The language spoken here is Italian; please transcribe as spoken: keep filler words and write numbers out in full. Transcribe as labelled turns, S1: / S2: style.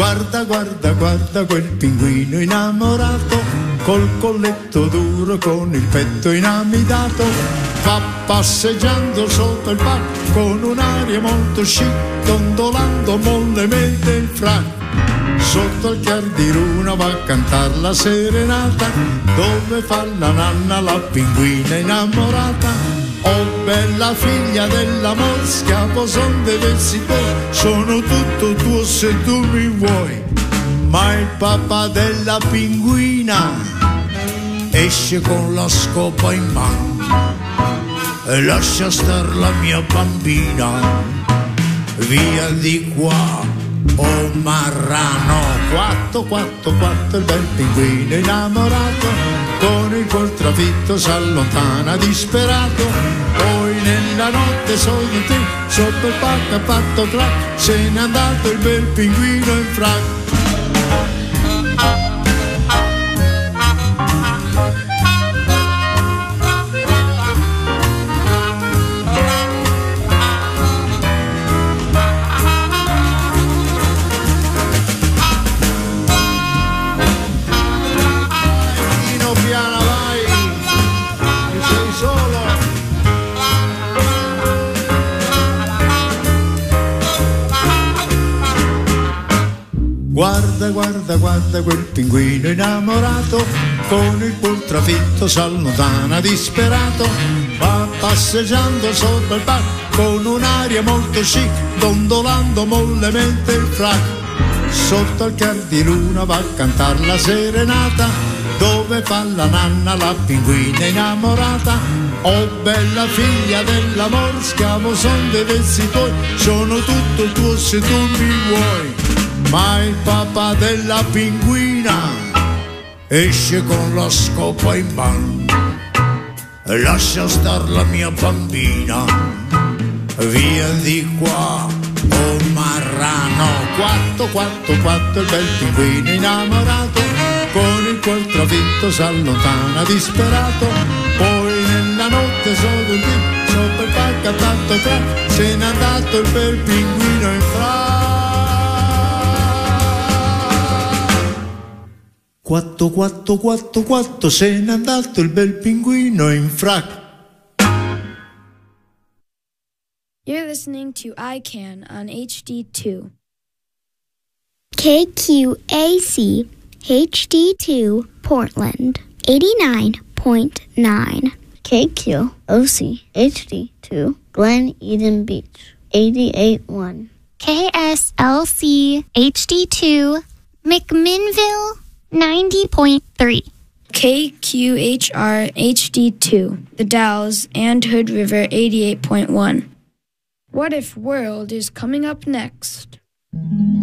S1: Guarda, guarda, guarda quel pinguino innamorato, col colletto duro, con il petto inamidato, va passeggiando sotto il parco con un'aria molto chic, dondolando mollemente il frac. Sotto il chiar di luna va a cantar la serenata, dove fa la nanna la pinguina innamorata. Oh bella figlia dell'amor, schiavo son dei versi tuoi, sono tutto tuo se tu mi vuoi. Ma il papà della pinguina esce con la scopa in mano e lascia star la mia bambina, via di qua. Oh marrano, quattro, quattro, quattro, il bel pinguino innamorato, con il col trafitto s'allontana disperato. Poi nella notte sotto te, sotto il pacco ha fatto crack, se n'è andato il bel pinguino in frac. Guarda, guarda, guarda quel pinguino innamorato, con il cuor trafitto s'allontana disperato, va passeggiando sotto il parco con un'aria molto chic, dondolando mollemente il frac. Sotto il chiar di luna va a cantar la serenata, dove fa la nanna la pinguina innamorata. Oh bella figlia dell'amor, schiavo son dei versi tuoi, sono tutto tuo se tu mi vuoi. Ma il papà della pinguina esce con la scopa in mano e lascia star la mia bambina, via di qua. Oh marrano, quattro, quattro, quattro, il bel pinguino innamorato, con il cuor trafitto s'allontana disperato. Poi nella notte sotto il dì, sotto il pacco ha tanto tra, se n'è andato il bel pinguino in fra. Quattro, quattro, quattro, quattro, se n'è andato il bel pinguino in frac.
S2: You're listening to I CAN on H D two.
S3: K Q A C H D two Portland eighty-nine point nine.
S4: K Q O C H D two Glen Eden Beach eighty-eight point one.
S5: K S L C H D two McMinnville ninety point three.
S2: K Q H R H D two, The Dalles and Hood River eighty-eight point one. What If World is coming up next.